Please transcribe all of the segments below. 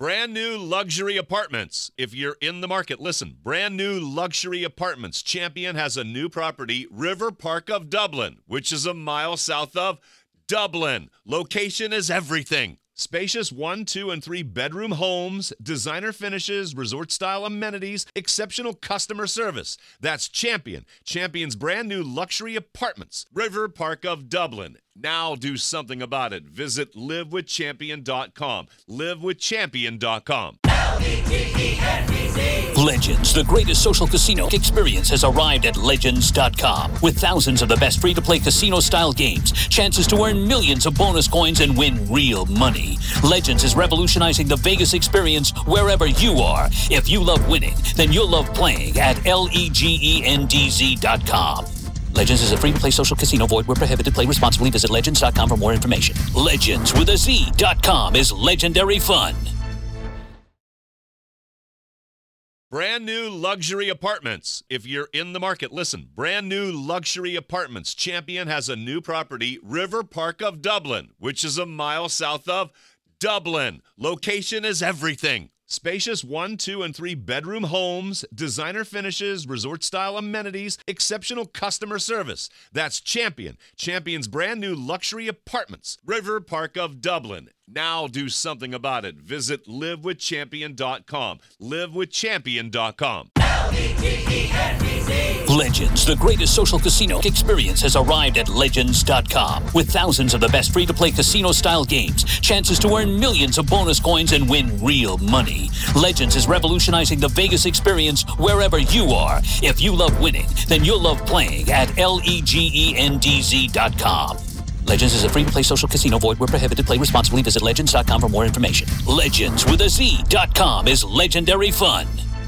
Brand new luxury apartments. If you're in the market, listen. Brand new luxury apartments. Champion has a new property, River Park of Dublin, which is a mile south of Dublin. Location is everything. Spacious 1, 2, and 3 bedroom homes, designer finishes, resort-style amenities, exceptional customer service. That's Champion. Champion's brand new luxury apartments. River Park of Dublin. Now do something about it. Visit livewithchampion.com. livewithchampion.com. Legends, the greatest social casino experience, has arrived at Legends.com. With thousands of the best free-to-play casino-style games, chances to earn millions of bonus coins and win real money. Legends is revolutionizing the Vegas experience wherever you are. If you love winning, then you'll love playing at LEGENDZ.com. Legends is a free-to-play social casino. Void where prohibited. Play responsibly. Visit Legends.com for more information. Legends with a Z.com is legendary fun. Brand new luxury apartments. If you're in the market, listen. Brand new luxury apartments. Champion has a new property, River Park of Dublin, which is a mile south of Dublin. Location is everything. Spacious 1, 2, and 3 bedroom homes, designer finishes, resort-style amenities, exceptional customer service. That's Champion. Champion's brand new luxury apartments. River Park of Dublin. Now do something about it. Visit livewithchampion.com. livewithchampion.com. Legends, the greatest social casino experience, has arrived at Legends.com. With thousands of the best free-to-play casino-style games, chances to earn millions of bonus coins and win real money. Legends is revolutionizing the Vegas experience wherever you are. If you love winning, then you'll love playing at LEGENDZ.com. Legends is a free-to-play social casino. Void where prohibited. Play responsibly. Visit Legends.com for more information. Legends with a Z.com is legendary fun.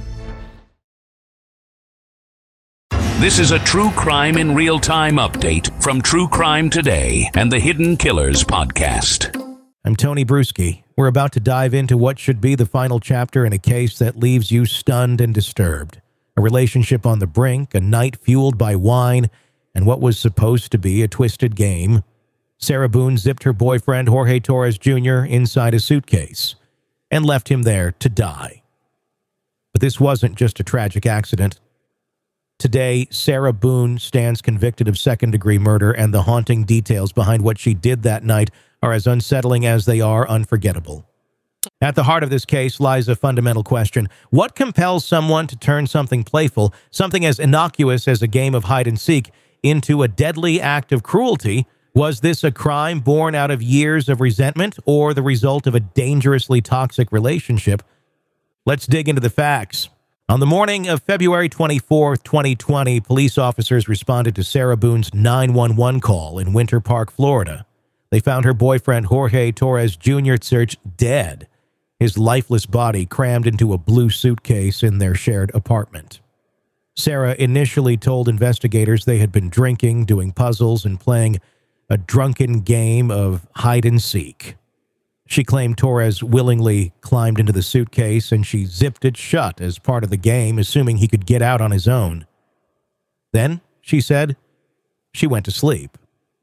This is a true crime in real time update from True Crime Today and the Hidden Killers podcast. I'm Tony Bruschi. We're about to dive into what should be the final chapter in a case that leaves you stunned and disturbed. A relationship on the brink, a night fueled by wine, and what was supposed to be a twisted game. Sarah Boone zipped her boyfriend, Jorge Torres Jr., inside a suitcase and left him there to die. But this wasn't just a tragic accident. Today, Sarah Boone stands convicted of second-degree murder, and the haunting details behind what she did that night are as unsettling as they are unforgettable. At the heart of this case lies a fundamental question. What compels someone to turn something playful, something as innocuous as a game of hide-and-seek, into a deadly act of cruelty? Was this a crime born out of years of resentment or the result of a dangerously toxic relationship? Let's dig into the facts. On the morning of February 24, 2020, police officers responded to Sarah Boone's 911 call in Winter Park, Florida. They found her boyfriend, Jorge Torres Jr. Church, dead, his lifeless body crammed into a blue suitcase in their shared apartment. Sarah initially told investigators they had been drinking, doing puzzles, and playing a drunken game of hide-and-seek. She claimed Torres willingly climbed into the suitcase and she zipped it shut as part of the game, assuming he could get out on his own. Then, she said, she went to sleep.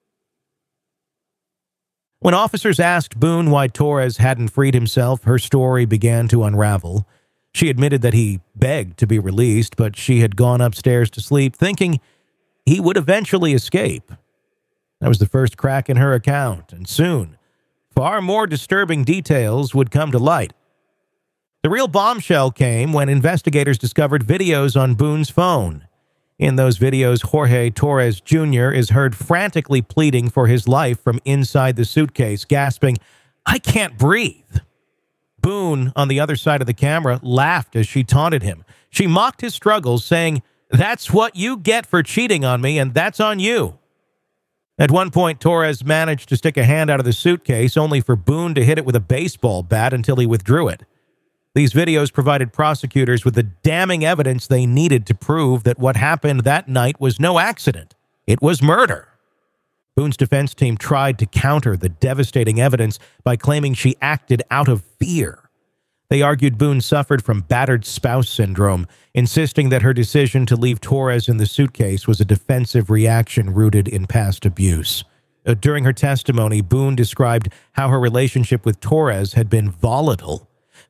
When officers asked Boone why Torres hadn't freed himself, her story began to unravel. She admitted that he begged to be released, but she had gone upstairs to sleep, thinking he would eventually escape. That was the first crack in her account, and soon, far more disturbing details would come to light. The real bombshell came when investigators discovered videos on Boone's phone. In those videos, Jorge Torres Jr. is heard frantically pleading for his life from inside the suitcase, gasping, "I can't breathe." Boone, on the other side of the camera, laughed as she taunted him. She mocked his struggles, saying, "That's what you get for cheating on me, and that's on you." At one point, Torres managed to stick a hand out of the suitcase, only for Boone to hit it with a baseball bat until he withdrew it. These videos provided prosecutors with the damning evidence they needed to prove that what happened that night was no accident. It was murder. Boone's defense team tried to counter the devastating evidence by claiming she acted out of fear. They argued Boone suffered from battered spouse syndrome, insisting that her decision to leave Torres in the suitcase was a defensive reaction rooted in past abuse. During her testimony, Boone described how her relationship with Torres had been volatile.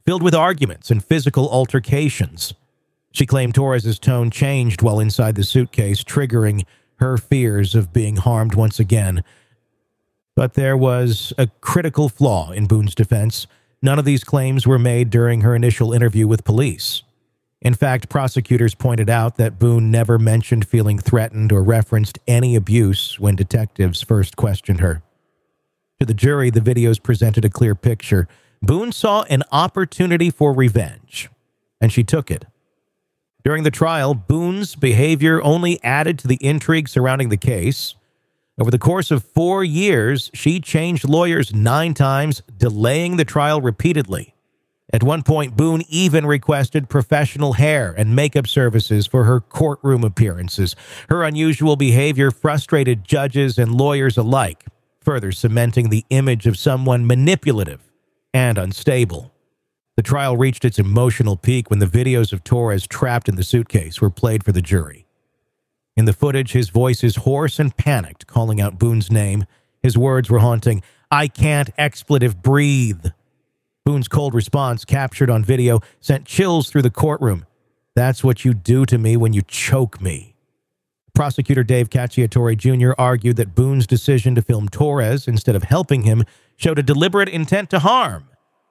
filled with arguments and physical altercations. She claimed Torres's tone changed while inside the suitcase, triggering her fears of being harmed once again. But there was a critical flaw in Boone's defense. None of these claims were made during her initial interview with police. In fact, prosecutors pointed out that Boone never mentioned feeling threatened or referenced any abuse when detectives first questioned her. To the jury, the videos presented a clear picture. Boone saw an opportunity for revenge, and she took it. During the trial, Boone's behavior only added to the intrigue surrounding the case. Over the course of 4 years, she changed lawyers 9 times, delaying the trial repeatedly. At one point, Boone even requested professional hair and makeup services for her courtroom appearances. Her unusual behavior frustrated judges and lawyers alike, further cementing the image of someone manipulative and unstable. The trial reached its emotional peak when the videos of Torres trapped in the suitcase were played for the jury. In the footage, his voice is hoarse and panicked, calling out Boone's name. His words were haunting. "I can't expletive breathe." Boone's cold response, captured on video, sent chills through the courtroom. "That's what you do to me when you choke me." Prosecutor Dave Cacciatore Jr. argued that Boone's decision to film Torres instead of helping him showed a deliberate intent to harm.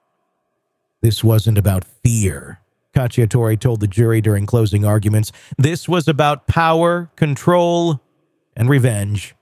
This wasn't about fear, Cacciatore told the jury during closing arguments. This was about power, control, and revenge.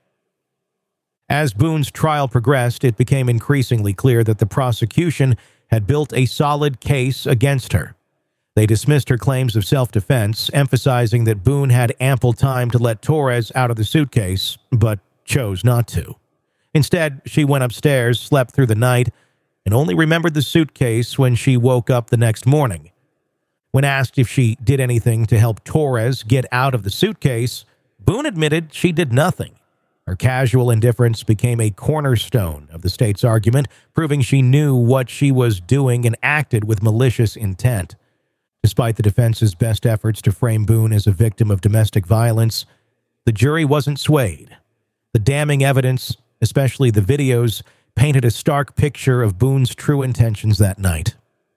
As Boone's trial progressed, it became increasingly clear that the prosecution had built a solid case against her. They dismissed her claims of self-defense, emphasizing that Boone had ample time to let Torres out of the suitcase, but chose not to. Instead, she went upstairs, slept through the night, and only remembered the suitcase when she woke up the next morning. When asked if she did anything to help Torres get out of the suitcase, Boone admitted she did nothing. Her casual indifference became a cornerstone of the state's argument, proving she knew what she was doing and acted with malicious intent. Despite the defense's best efforts to frame Boone as a victim of domestic violence, the jury wasn't swayed. The damning evidence, especially the videos, painted a stark picture of Boone's true intentions that night.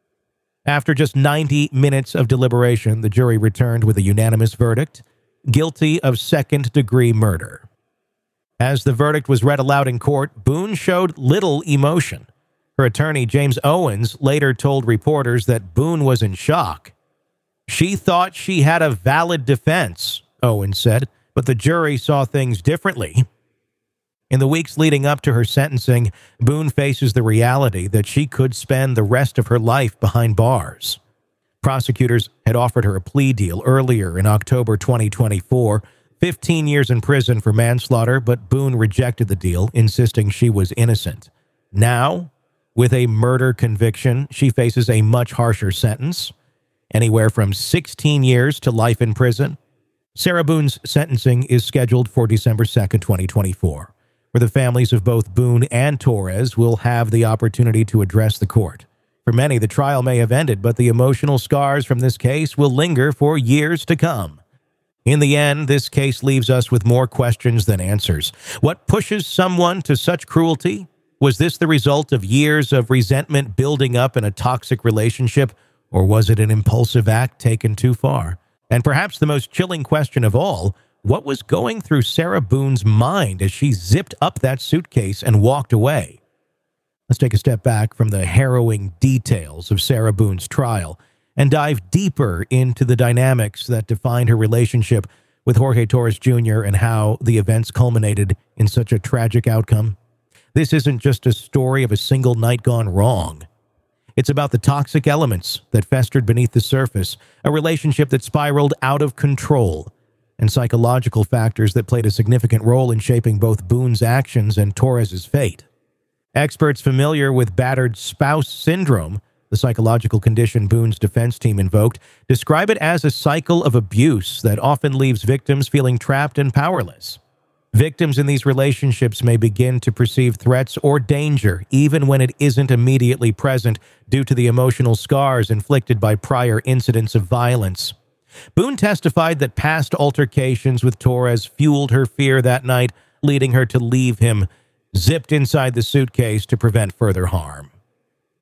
After just 90 minutes of deliberation, the jury returned with a unanimous verdict: guilty of second-degree murder. As the verdict was read aloud in court, Boone showed little emotion. Her attorney, James Owens, later told reporters that Boone was in shock. "She thought she had a valid defense," Owens said, "but the jury saw things differently." In the weeks leading up to her sentencing, Boone faces the reality that she could spend the rest of her life behind bars. Prosecutors had offered her a plea deal earlier in October 2024, 15 years in prison for manslaughter, but Boone rejected the deal, insisting she was innocent. Now, with a murder conviction, she faces a much harsher sentence, anywhere from 16 years to life in prison. Sarah Boone's sentencing is scheduled for December 2nd, 2024. Where the families of both Boone and Torres will have the opportunity to address the court. For many, the trial may have ended, but the emotional scars from this case will linger for years to come. In the end, this case leaves us with more questions than answers. What pushes someone to such cruelty? Was this the result of years of resentment building up in a toxic relationship, or was it an impulsive act taken too far? And perhaps the most chilling question of all, what was going through Sarah Boone's mind as she zipped up that suitcase and walked away? Let's take a step back from the harrowing details of Sarah Boone's trial and dive deeper into the dynamics that defined her relationship with Jorge Torres Jr. and how the events culminated in such a tragic outcome. This isn't just a story of a single night gone wrong. It's about the toxic elements that festered beneath the surface, a relationship that spiraled out of control, and psychological factors that played a significant role in shaping both Boone's actions and Torres's fate. Experts familiar with battered spouse syndrome, the psychological condition Boone's defense team invoked, describe it as a cycle of abuse that often leaves victims feeling trapped and powerless. Victims in these relationships may begin to perceive threats or danger even when it isn't immediately present due to the emotional scars inflicted by prior incidents of violence. Boone testified that past altercations with Torres fueled her fear that night, leading her to leave him, zipped inside the suitcase to prevent further harm.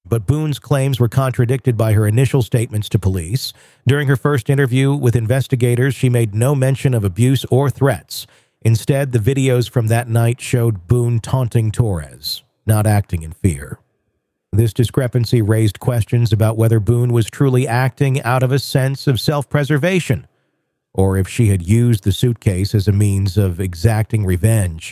but Boone's claims were contradicted by her initial statements to police. During her first interview with investigators, she made no mention of abuse or threats. Instead, the videos from that night showed Boone taunting Torres, not acting in fear. This discrepancy raised questions about whether Boone was truly acting out of a sense of self-preservation, or if she had used the suitcase as a means of exacting revenge.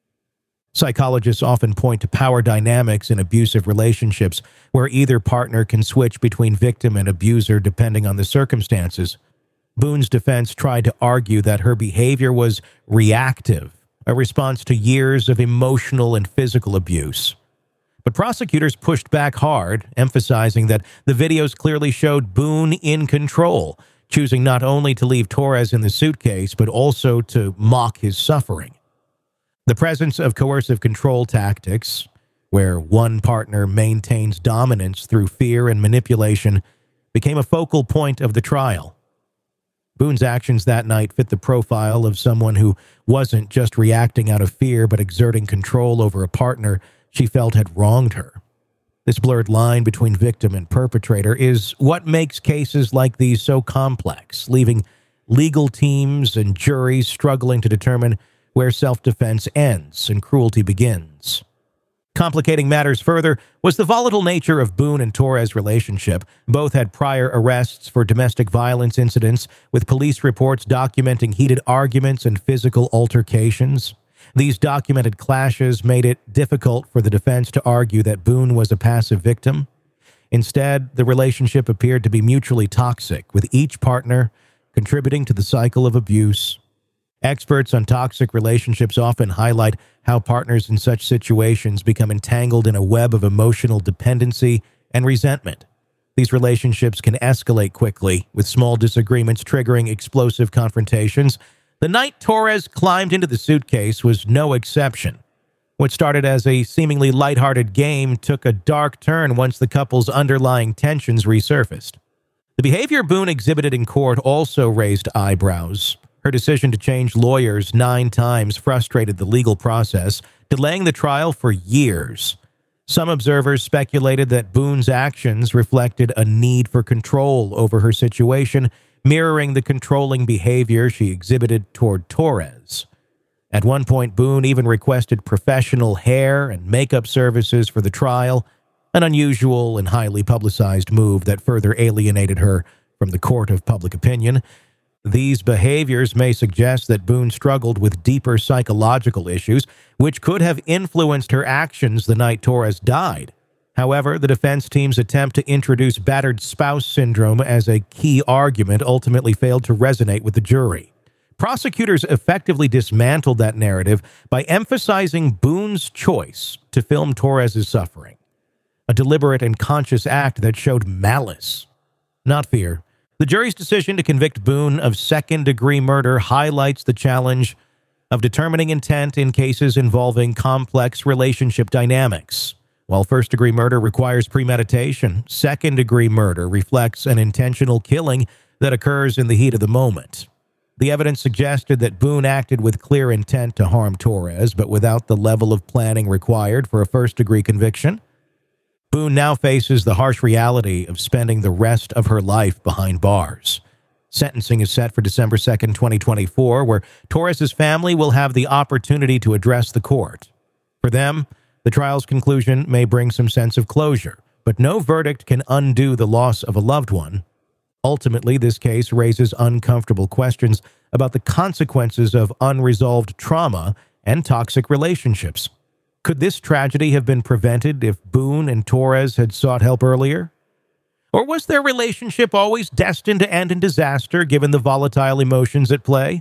Psychologists often point to power dynamics in abusive relationships, where either partner can switch between victim and abuser depending on the circumstances. Boone's defense tried to argue that her behavior was reactive, a response to years of emotional and physical abuse. But prosecutors pushed back hard, emphasizing that the videos clearly showed Boone in control, choosing not only to leave Torres in the suitcase, but also to mock his suffering. The presence of coercive control tactics, where one partner maintains dominance through fear and manipulation, became a focal point of the trial. Boone's actions that night fit the profile of someone who wasn't just reacting out of fear, but exerting control over a partner she felt had wronged her. This blurred line between victim and perpetrator is what makes cases like these so complex, leaving legal teams and juries struggling to determine where self-defense ends and cruelty begins. Complicating matters further was the volatile nature of Boone and Torres' relationship. Both had prior arrests for domestic violence incidents, with police reports documenting heated arguments and physical altercations. These documented clashes made it difficult for the defense to argue that Boone was a passive victim. Instead, the relationship appeared to be mutually toxic, with each partner contributing to the cycle of abuse. Experts on toxic relationships often highlight how partners in such situations become entangled in a web of emotional dependency and resentment. These relationships can escalate quickly, with small disagreements triggering explosive confrontations. The night Torres climbed into the suitcase was no exception. What started as a seemingly lighthearted game took a dark turn once the couple's underlying tensions resurfaced. The behavior Boone exhibited in court also raised eyebrows. Her decision to change lawyers 9 times frustrated the legal process, delaying the trial for years. Some observers speculated that Boone's actions reflected a need for control over her situation, mirroring the controlling behavior she exhibited toward Torres. At one point, Boone even requested professional hair and makeup services for the trial, an unusual and highly publicized move that further alienated her from the court of public opinion. These behaviors may suggest that Boone struggled with deeper psychological issues, which could have influenced her actions the night Torres died. However, the defense team's attempt to introduce battered spouse syndrome as a key argument ultimately failed to resonate with the jury. Prosecutors effectively dismantled that narrative by emphasizing Boone's choice to film Torres' suffering, a deliberate and conscious act that showed malice, not fear. The jury's decision to convict Boone of second-degree murder highlights the challenge of determining intent in cases involving complex relationship dynamics. While first-degree murder requires premeditation, second-degree murder reflects an intentional killing that occurs in the heat of the moment. The evidence suggested that Boone acted with clear intent to harm Torres, but without the level of planning required for a first-degree conviction. Boone now faces the harsh reality of spending the rest of her life behind bars. Sentencing is set for December 2nd, 2024, where Torres' family will have the opportunity to address the court. For them, the trial's conclusion may bring some sense of closure, but no verdict can undo the loss of a loved one. Ultimately, this case raises uncomfortable questions about the consequences of unresolved trauma and toxic relationships. Could this tragedy have been prevented if Boone and Torres had sought help earlier? Or was their relationship always destined to end in disaster given the volatile emotions at play?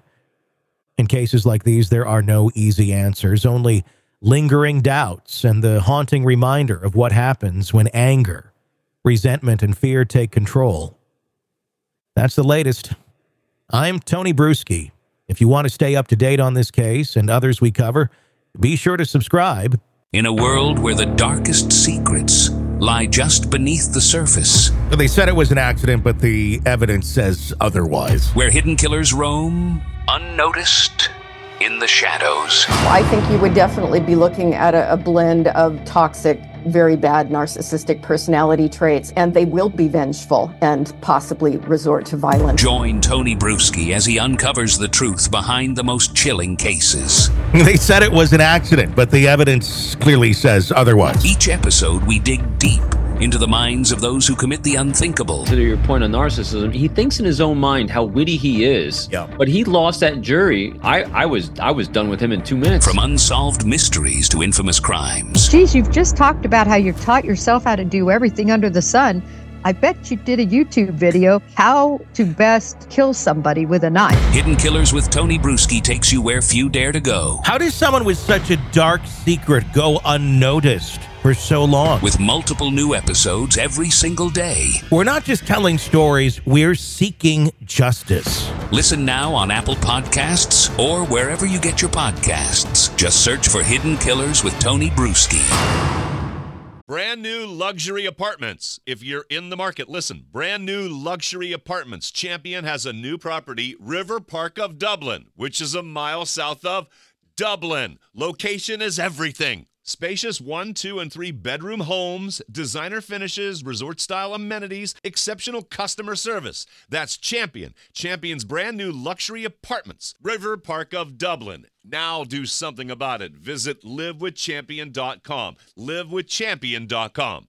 In cases like these, there are no easy answers, only lingering doubts and the haunting reminder of what happens when anger, resentment, and fear take control. That's the latest. I'm Tony Bruschi. If you want to stay up to date on this case and others we cover, be sure to subscribe. In a world where the darkest secrets lie just beneath the surface, They said it was an accident, but the evidence says otherwise. where hidden killers roam unnoticed, in the shadows. I think you would definitely be looking at a blend of toxic, very bad narcissistic personality traits, and they will be vengeful and possibly resort to violence. Join Tony Bruschi as he uncovers the truth behind the most chilling cases. They said it was an accident, but the evidence clearly says otherwise. Each episode, we dig deep into the minds of those who commit the unthinkable. To your point on narcissism, he thinks in his own mind how witty he is. Yeah. But he lost that jury. I was done with him in 2 minutes. From unsolved mysteries to infamous crimes. Geez, you've just talked about how you've taught yourself how to do everything under the sun. I bet you did a YouTube video, how to best kill somebody with a knife. Hidden Killers with Tony Bruschi takes you where few dare to go. How does someone with such a dark secret go unnoticed for so long? With multiple new episodes every single day. We're not just telling stories, we're seeking justice. Listen now on Apple Podcasts or wherever you get your podcasts. Just search for Hidden Killers with Tony Bruschi. Brand new luxury apartments. If you're in the market, listen. Brand new luxury apartments. Champion has a new property, River Park of Dublin, which is a mile south of Dublin. Location is everything. Spacious 1, 2, and 3 bedroom homes, designer finishes, resort-style amenities, exceptional customer service. That's Champion. Champion's brand new luxury apartments, River Park of Dublin. Now do something about it. Visit livewithchampion.com. Livewithchampion.com.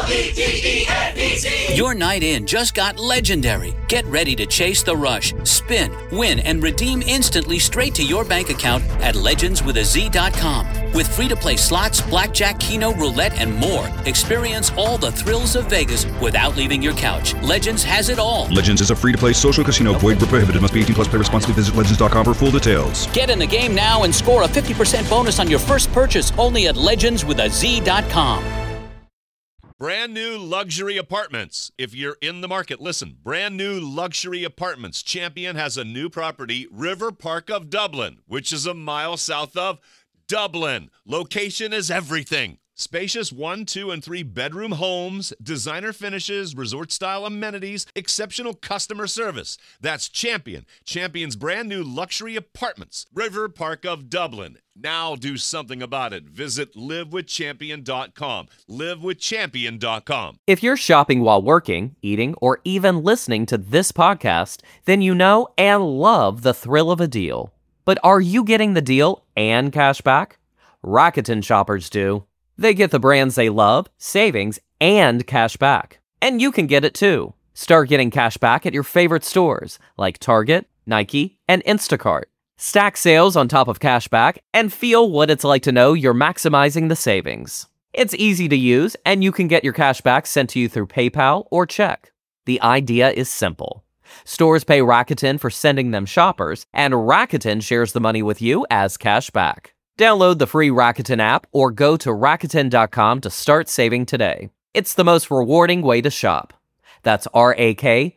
LVTENBC. Your night in just got legendary. Get ready to chase the rush, spin, win, and redeem instantly straight to your bank account at legendswithaz.com. With free-to-play slots, blackjack, keno, roulette, and more. Experience all the thrills of Vegas without leaving your couch. Legends has it all. Legends is a free-to-play social casino. Void where prohibited. Must be 18 plus. Play responsibly. Visit legends.com for full details. Get in the game now and score a 50% bonus on your first purchase only at legendswithaz.com. Brand new luxury apartments. If you're in the market, listen. Brand new luxury apartments. Champion has a new property, River Park of Dublin, which is a mile south of Dublin. Location is everything. Spacious 1, 2, and 3 bedroom homes, designer finishes, resort-style amenities, exceptional customer service. That's Champion. Champion's brand new luxury apartments, River Park of Dublin. Now do something about it. Visit livewithchampion.com. Livewithchampion.com. If you're shopping while working, eating, or even listening to this podcast, then you know and love the thrill of a deal. But are you getting the deal and cash back? Rakuten shoppers do. They get the brands they love, savings, and cash back. And you can get it too. Start getting cash back at your favorite stores like Target, Nike, and Instacart. Stack sales on top of cash back and feel what it's like to know you're maximizing the savings. It's easy to use, and you can get your cash back sent to you through PayPal or check. The idea is simple. Stores pay Rakuten for sending them shoppers, and Rakuten shares the money with you as cash back. Download the free Rakuten app or go to Rakuten.com to start saving today. It's the most rewarding way to shop. That's Rakuten,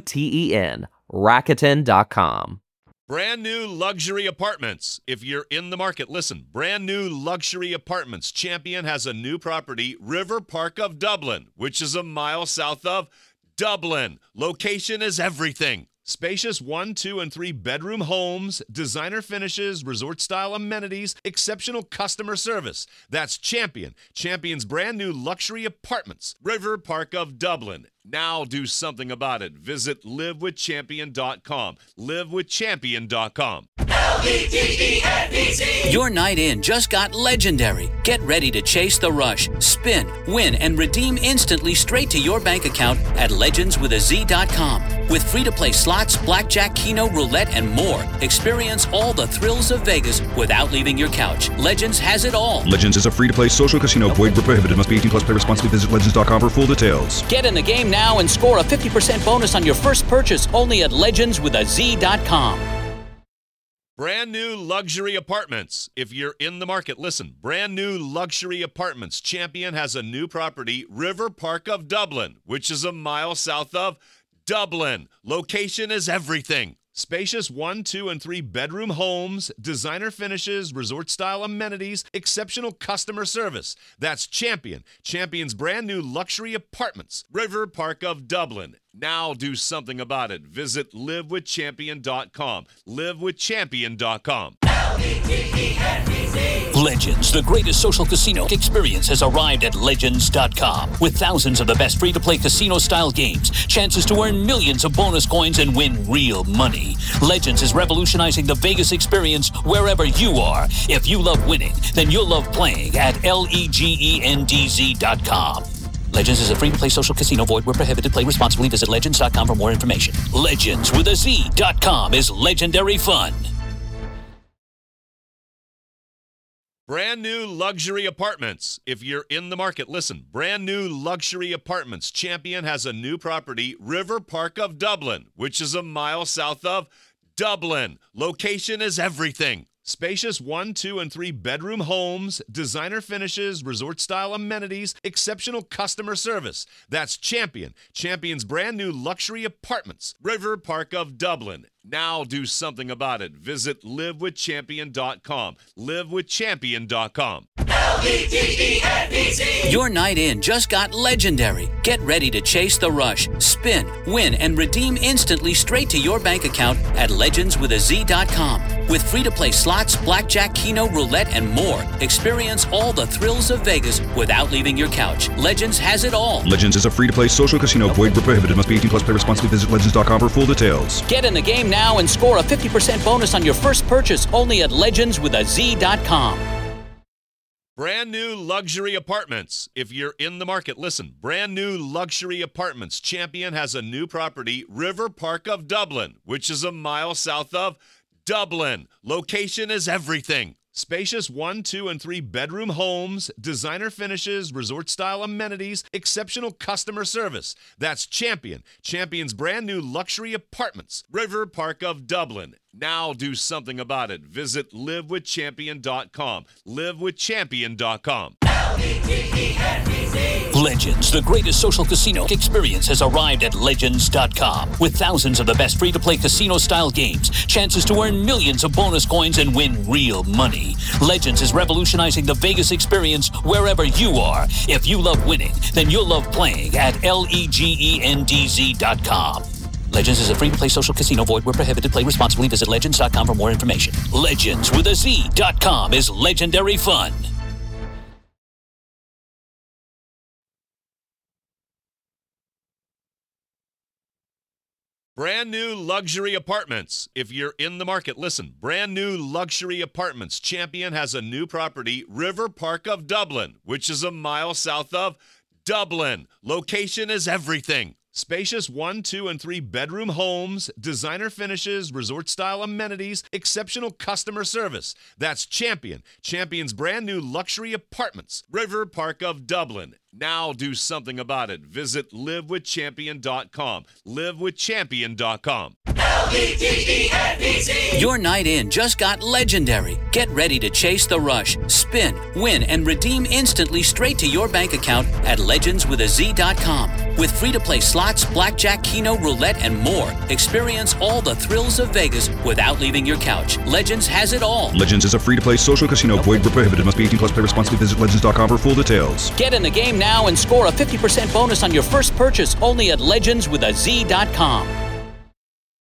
Rakuten.com. Brand new luxury apartments. If you're in the market, listen. Brand new luxury apartments. Champion has a new property, River Park of Dublin, which is a mile south of Dublin. Location is everything. Spacious 1, 2, and 3 bedroom homes, designer finishes, resort-style amenities, exceptional customer service. That's Champion. Champion's brand new luxury apartments, River Park of Dublin. Now do something about it. Visit livewithchampion.com. Livewithchampion.com. LVTENBC. Your night in just got legendary. Get ready to chase the rush, spin, win, and redeem instantly straight to your bank account at legendswithaz.com. With free-to-play slots, blackjack, keno, roulette, and more. Experience all the thrills of Vegas without leaving your couch. Legends has it all. Legends is a free-to-play social casino. Void where prohibited. Must be 18 plus. Play responsibly. Visit legends.com for full details. Get in the game now and score a 50% bonus on your first purchase only at legendswithaz.com. Brand new luxury apartments. If you're in the market, listen. Brand new luxury apartments. Champion has a new property, River Park of Dublin, which is a mile south of Dublin. Location is everything. Spacious 1, 2, and 3 bedroom homes, designer finishes, resort-style amenities, exceptional customer service. That's Champion. Champion's brand new luxury apartments, River Park of Dublin. Now do something about it. Visit livewithchampion.com. Livewithchampion.com. Legends, the greatest social casino experience, has arrived at Legends.com. With thousands of the best free-to-play casino-style games, chances to earn millions of bonus coins and win real money. Legends is revolutionizing the Vegas experience wherever you are. If you love winning, then you'll love playing at LEGENDZ.com. Legends is a free-to-play social casino. Void where prohibited. Play responsibly. Visit Legends.com for more information. Legends with a Z.com is legendary fun. Brand new luxury apartments. If you're in the market, listen. Brand new luxury apartments. Champion has a new property, River Park of Dublin, which is a mile south of Dublin. Location is everything. Spacious 1, 2, and 3 bedroom homes, designer finishes, resort-style amenities, exceptional customer service. That's Champion. Champion's brand new luxury apartments, River Park of Dublin. Now do something about it. Visit livewithchampion.com. Livewithchampion.com. LEGENDZ. Your night in just got legendary. Get ready to chase the rush, spin, win, and redeem instantly straight to your bank account at legendswithaz.com. With free-to-play slots, blackjack, keno, roulette, and more. Experience all the thrills of Vegas without leaving your couch. Legends has it all. Legends is a free-to-play social casino. Void where prohibited. Must be 18 plus. Play responsibly. Visit legends.com for full details. Get in the game now and score a 50% bonus on your first purchase only at legendswithaz.com. Brand new luxury apartments. If you're in the market, listen. Brand new luxury apartments. Champion has a new property, River Park of Dublin, which is a mile south of Dublin. Location is everything. Spacious 1, 2, and 3 bedroom homes, designer finishes, resort-style amenities, exceptional customer service. That's Champion. Champion's brand new luxury apartments, River Park of Dublin. Now do something about it. Visit livewithchampion.com. Livewithchampion.com. Legends, the greatest social casino experience, has arrived at Legends.com. With thousands of the best free-to-play casino-style games, chances to earn millions of bonus coins and win real money. Legends is revolutionizing the Vegas experience wherever you are. If you love winning, then you'll love playing at LEGENDZ.com. Legends is a free-to-play social casino. Void where prohibited. Play responsibly. Visit Legends.com for more information. Legends with a Z.com is legendary fun. Brand new luxury apartments. If you're in the market, listen. Brand new luxury apartments. Champion has a new property, River Park of Dublin, which is a mile south of Dublin. Location is everything. Spacious 1, 2, and 3 bedroom homes, designer finishes, resort-style amenities, exceptional customer service. That's Champion. Champion's brand new luxury apartments, River Park of Dublin. Now do something about it. Visit livewithchampion.com. Livewithchampion.com. LEGENDZ. Your night in just got legendary. Get ready to chase the rush, spin, win, and redeem instantly straight to your bank account at legendswithaz.com. With free-to-play slots, blackjack, keno, roulette, and more. Experience all the thrills of Vegas without leaving your couch. Legends has it all. Legends is a free-to-play social casino. Void where prohibited. Must be 18 plus. Play responsibly. Visit legends.com for full details. Get in the game now and score a 50% bonus on your first purchase only at legendswithaz.com.